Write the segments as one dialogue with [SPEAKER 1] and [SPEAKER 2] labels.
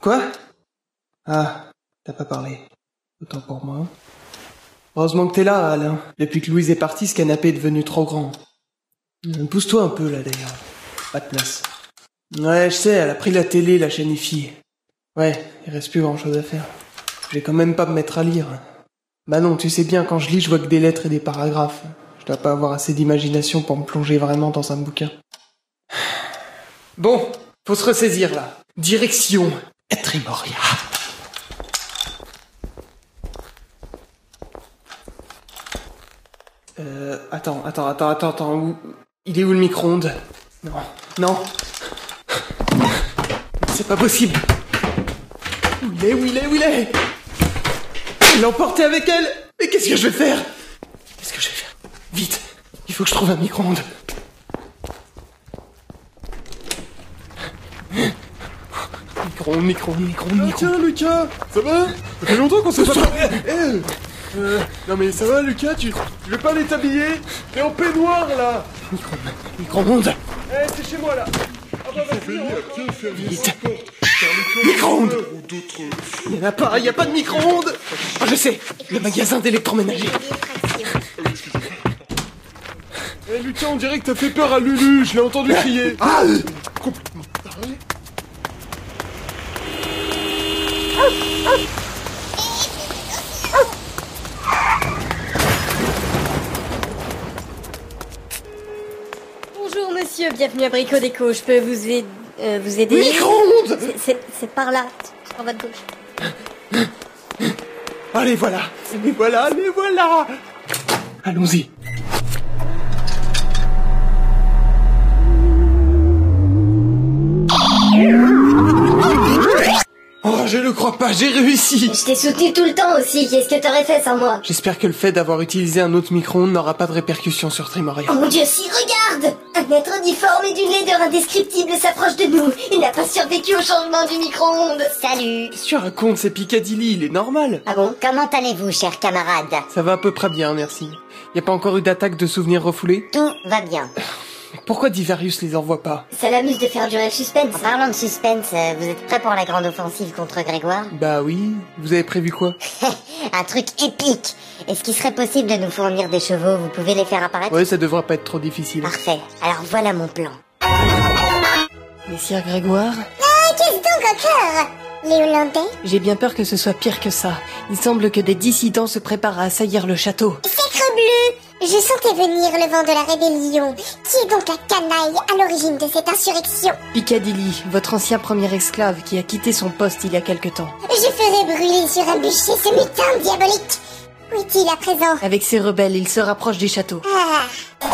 [SPEAKER 1] Quoi? Ah, t'as pas parlé. Autant pour moi. Heureusement que t'es là, Alain. Depuis que Louise est partie, ce canapé est devenu trop grand. Pousse-toi un peu, là, d'ailleurs. Pas de place. Ouais, je sais, elle a pris la télé, la chaîne IFI. Ouais, il reste plus grand-chose à faire. Je vais quand même pas me mettre à lire. Bah non, tu sais bien, quand je lis, je vois que des lettres et des paragraphes. Je dois pas avoir assez d'imagination pour me plonger vraiment dans un bouquin. Bon, faut se ressaisir, là. Direction Etrimoria. Attends. Il est où le micro-ondes? Non. C'est pas possible. Où il est? Elle l'a emporté avec elle. Mais qu'est-ce que je vais faire? Vite, il faut que je trouve un micro-ondes. Micro-ondes.
[SPEAKER 2] Ah tiens Lucas, ça va? Ça fait longtemps qu'on s'est pas parlé. Non mais ça va Lucas, tu veux pas aller t'habiller? T'es en peignoir là.
[SPEAKER 1] Micro-ondes.
[SPEAKER 2] C'est chez moi là. Ah bah vas-y,
[SPEAKER 1] Vite. Micro-ondes. Il y a pas de micro-ondes. Oh, je sais, le magasin d'électroménager.
[SPEAKER 2] Lucas, on dirait que t'as fait peur à Lulu, je l'ai entendu crier.
[SPEAKER 1] Ah
[SPEAKER 2] Complètement taré.
[SPEAKER 3] Bonjour monsieur, bienvenue à Brico Déco. Je peux vous aider?
[SPEAKER 1] Micro-ondes.
[SPEAKER 3] C'est par là, sur votre gauche.
[SPEAKER 1] Allez, voilà. Allons-y. Oh, je le crois pas, j'ai réussi.
[SPEAKER 3] Je t'ai soutenu tout le temps aussi, qu'est-ce que t'aurais fait sans moi?
[SPEAKER 1] J'espère que le fait d'avoir utilisé un autre micro-ondes n'aura pas de répercussions sur Trimoria.
[SPEAKER 3] Oh mon dieu, si, regarde! Un être difforme et d'une laideur indescriptible s'approche de nous. Il n'a pas survécu au changement du micro-ondes. Salut!
[SPEAKER 1] Qu'est-ce que tu racontes, c'est Piccadilly, il est normal.
[SPEAKER 3] Ah bon? Comment allez-vous, chers camarades?
[SPEAKER 1] Ça va à peu près bien, merci. Y a pas encore eu d'attaque de souvenirs refoulés?
[SPEAKER 3] Tout va bien.
[SPEAKER 1] Pourquoi Divarius les envoie pas?
[SPEAKER 3] Ça l'amuse de faire durer le suspense. En parlant de suspense, vous êtes prêts pour la grande offensive contre Grégoire?
[SPEAKER 1] Bah oui, vous avez prévu quoi?
[SPEAKER 3] Un truc épique. Est-ce qu'il serait possible de nous fournir des chevaux? Vous pouvez les faire apparaître?
[SPEAKER 1] Ouais, ça devrait pas être trop difficile.
[SPEAKER 3] Parfait. Alors voilà mon plan.
[SPEAKER 1] Messire Grégoire?
[SPEAKER 3] Qu'est-ce donc encore? Les Hollandais?
[SPEAKER 4] J'ai bien peur que ce soit pire que ça. Il semble que des dissidents se préparent à assaillir le château.
[SPEAKER 5] Sacrebleu! Je sentais venir le vent de la rébellion. Qui est donc la canaille à l'origine de cette insurrection?
[SPEAKER 4] Piccadilly, votre ancien premier esclave qui a quitté son poste il y a quelque temps.
[SPEAKER 5] Je ferai brûler sur un bûcher ce mutin diabolique. Où est-il à présent?
[SPEAKER 4] Avec ces rebelles, il se rapproche du château.
[SPEAKER 5] Ah.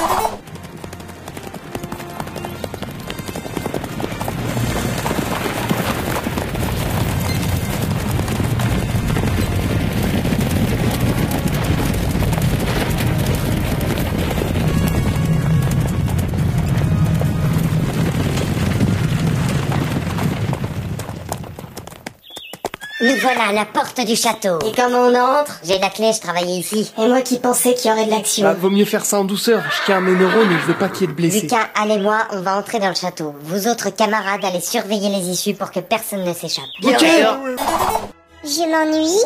[SPEAKER 3] Nous voilà à la porte du château. Et comment on entre? J'ai la clé, je travaillais ici. Et moi qui pensais qu'il y aurait de l'action.
[SPEAKER 1] Bah, vaut mieux faire ça en douceur. Je tiens à mes neurones et je veux pas qu'il y ait de blessés.
[SPEAKER 3] Lucas, Al et moi, on va entrer dans le château. Vous autres camarades, allez surveiller les issues pour que personne ne s'échappe.
[SPEAKER 1] Ok.
[SPEAKER 5] Je m'ennuie.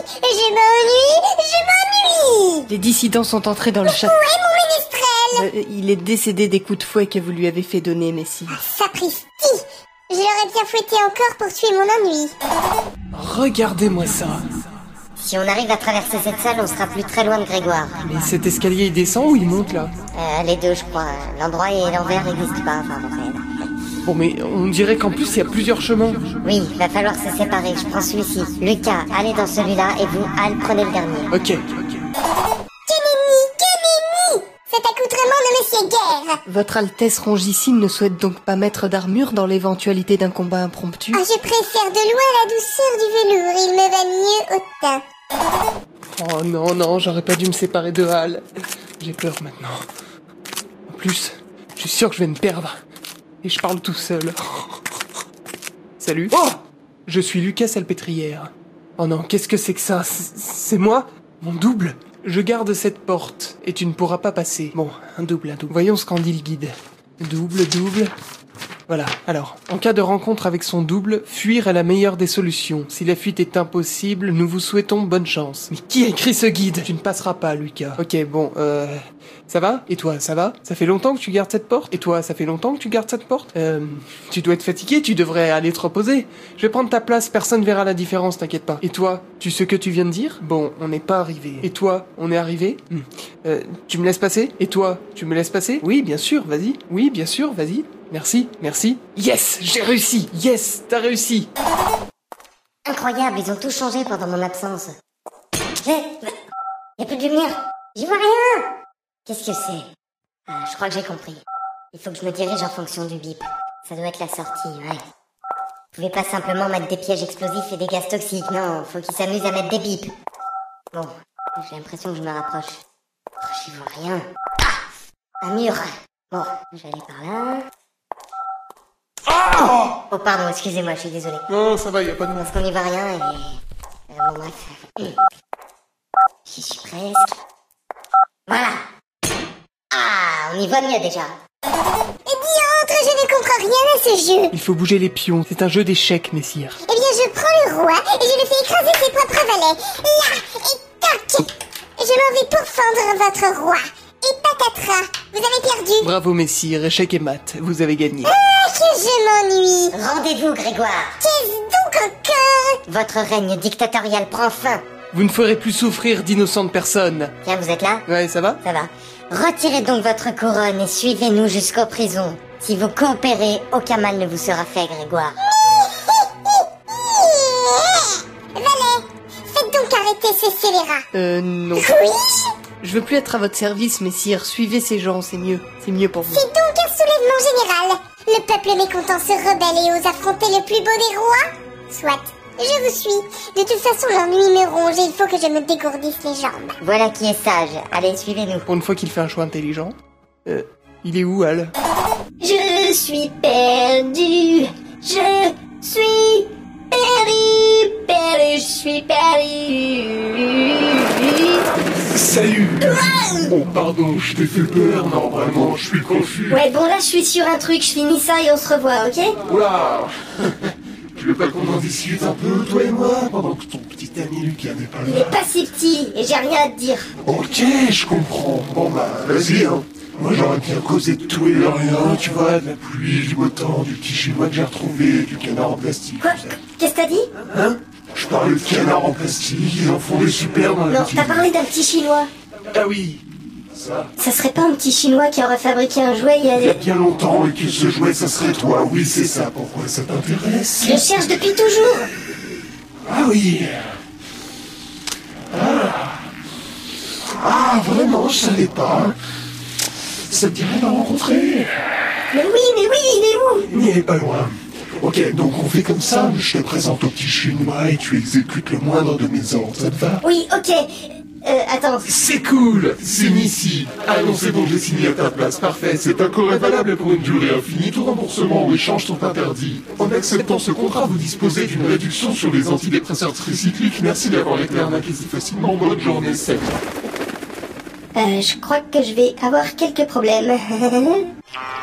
[SPEAKER 4] Les dissidents sont entrés dans le château.
[SPEAKER 5] Où est mon ménestrel?
[SPEAKER 4] Il est décédé des coups de fouet que vous lui avez fait donner, Messie.
[SPEAKER 5] Sapristi! Je l'aurais bien fouetté encore pour tuer mon ennui.
[SPEAKER 1] Regardez-moi ça.
[SPEAKER 3] Si on arrive à traverser cette salle, on sera plus très loin de Grégoire.
[SPEAKER 1] Mais cet escalier il descend ou il monte là?
[SPEAKER 3] Les deux, je crois. L'endroit et l'envers n'existent pas. Enfin,
[SPEAKER 1] Bon mais on dirait qu'en plus il y a plusieurs chemins.
[SPEAKER 3] oui, va falloir se séparer. Je prends celui-ci. Lucas, allez dans celui-là et vous, Al, prenez le dernier.
[SPEAKER 1] Ok.
[SPEAKER 5] Kenemi! Cet accoutrement de Monsieur Guerre!
[SPEAKER 4] Votre Altesse Rongicine ne souhaite donc pas mettre d'armure dans l'éventualité d'un combat impromptu?
[SPEAKER 5] Ah, je préfère de loin la douceur du velours, il me va mieux au teint.
[SPEAKER 1] Oh non, j'aurais pas dû me séparer de Hal. J'ai peur maintenant. En plus, je suis sûr que je vais me perdre. Et je parle tout seul. Salut. Oh! Je suis Lucas Salpêtrière. Oh non, qu'est-ce que c'est que ça? C'est moi? Mon double? Je garde cette porte, et tu ne pourras pas passer. Bon, un double. Voyons ce qu'en dit le guide. Double. Voilà. Alors, en cas de rencontre avec son double, fuir est la meilleure des solutions. Si la fuite est impossible, nous vous souhaitons bonne chance. Mais qui a écrit ce guide? Tu ne passeras pas, Lucas. Ok, bon, ça va? Et toi, ça va? Ça fait longtemps que tu gardes cette porte? Et toi, ça fait longtemps que tu gardes cette porte? Tu dois être fatigué, tu devrais aller te reposer. Je vais prendre ta place, personne verra la différence, t'inquiète pas. Et toi, tu sais ce que tu viens de dire? Bon, on n'est pas arrivé. Et toi, on est arrivé? Tu me laisses passer? Et toi, tu me laisses passer? Oui, bien sûr, vas-y. Oui, bien sûr, vas-y. Merci, merci. Yes, j'ai réussi. Yes, t'as réussi.
[SPEAKER 3] Incroyable, ils ont tout changé pendant mon absence. Y'a plus de lumière. J'y vois rien. Qu'est-ce que c'est? Je crois que j'ai compris. Il faut que je me dirige en fonction du bip. Ça doit être la sortie, ouais. Vous pouvez pas simplement mettre des pièges explosifs et des gaz toxiques, non. Faut qu'ils s'amusent à mettre des bips. Bon, j'ai l'impression que je me rapproche. J'y vois rien. Ah, un mur. Bon, je vais aller par là. Oh pardon, excusez-moi, je suis désolé.
[SPEAKER 2] Non, ça va, y a pas de mal.
[SPEAKER 3] Parce qu'on n'y voit rien et... bon bref. J'y suis presque. Voilà. Ah, on y voit mieux déjà.
[SPEAKER 5] Diantre, je ne comprends rien à ce jeu.
[SPEAKER 1] Il faut bouger les pions. C'est un jeu d'échecs, messire.
[SPEAKER 5] Eh bien, je prends le roi et je le fais écraser ses propres valets. Là, et tac. Je m'en vais pourfendre votre roi. Et patatras, vous avez perdu.
[SPEAKER 1] Bravo, messire. Échec et mat. Vous avez gagné.
[SPEAKER 5] Ah, que je m'ennuie.
[SPEAKER 3] Rendez-vous, Grégoire.
[SPEAKER 5] Qu'est-ce donc encore?
[SPEAKER 3] Votre règne dictatorial prend fin.
[SPEAKER 1] Vous ne ferez plus souffrir d'innocentes personnes.
[SPEAKER 3] Tiens, vous êtes là?
[SPEAKER 1] Ouais, ça va?
[SPEAKER 3] Ça va. Retirez donc votre couronne et suivez-nous jusqu'aux prisons. Si vous coopérez, aucun mal ne vous sera fait, Grégoire.
[SPEAKER 5] Valet, faites donc arrêter ces scélérats.
[SPEAKER 1] Non.
[SPEAKER 5] Oui.
[SPEAKER 4] Je veux plus être à votre service, messire. Suivez ces gens, c'est mieux. C'est mieux pour vous.
[SPEAKER 5] C'est donc un soulèvement général. Le peuple mécontent se rebelle et ose affronter le plus beau des rois. Soit, je vous suis. De toute façon, l'ennui me ronge et il faut que je me dégourdisse les jambes.
[SPEAKER 3] Voilà qui est sage. Allez, suivez-nous.
[SPEAKER 1] Pour une fois qu'il fait un choix intelligent. Il est où, Al?
[SPEAKER 3] Je suis perdu. Je suis perdu, je suis perdu.
[SPEAKER 2] Salut. Oh, pardon, je t'ai fait peur. Non, vraiment, je suis confus.
[SPEAKER 3] Ouais, bon là, je suis sur un truc. Je finis ça et on se revoit, ok?
[SPEAKER 2] Oula. Tu veux pas qu'on en discute un peu, toi et moi, pendant que ton petit ami Lucas n'est pas
[SPEAKER 3] Il est
[SPEAKER 2] là?
[SPEAKER 3] pas si petit et j'ai rien à te dire.
[SPEAKER 2] Ok, je comprends. Bon bah, vas-y, hein. Moi j'aurais bien causé de tout et de rien, tu vois, de la pluie, du beau temps, du petit chinois que j'ai retrouvé, du canard en plastique.
[SPEAKER 3] Quoi?
[SPEAKER 2] tout ça.
[SPEAKER 3] Qu'est-ce que t'as dit?
[SPEAKER 2] Hein? Je parlais de canard en plastique, ils en font des super dans la
[SPEAKER 3] Non,
[SPEAKER 2] boutique.
[SPEAKER 3] t'as parlé d'un petit chinois.
[SPEAKER 2] Ah oui, ça.
[SPEAKER 3] Ça serait pas un petit chinois qui aurait fabriqué un jouet il y
[SPEAKER 2] Il y a
[SPEAKER 3] a...
[SPEAKER 2] bien longtemps et que ce jouet ça serait toi, oui c'est ça, pourquoi ça t'intéresse?
[SPEAKER 3] Je le cherche depuis toujours.
[SPEAKER 2] Ah oui. Ah, vraiment, je savais pas. Ça te dirait de le rencontrer?
[SPEAKER 3] Mais oui, il est où?
[SPEAKER 2] Il n'est pas loin. Ok, donc on fait comme ça, je te présente au petit chinois et tu exécutes le moindre de mes ordres, ça te va?
[SPEAKER 3] Oui, ok. Attends.
[SPEAKER 2] C'est cool, signe ici. Ah non, c'est bon, j'ai signé à ta place, parfait. Cet accord est valable pour une durée infinie. Tout remboursement ou échange sont interdits. En acceptant ce contrat, vous disposez d'une réduction sur les antidépresseurs tricycliques. Merci d'avoir été arnaqué si facilement. Bonne journée, salut.
[SPEAKER 3] Je crois que je vais avoir quelques problèmes.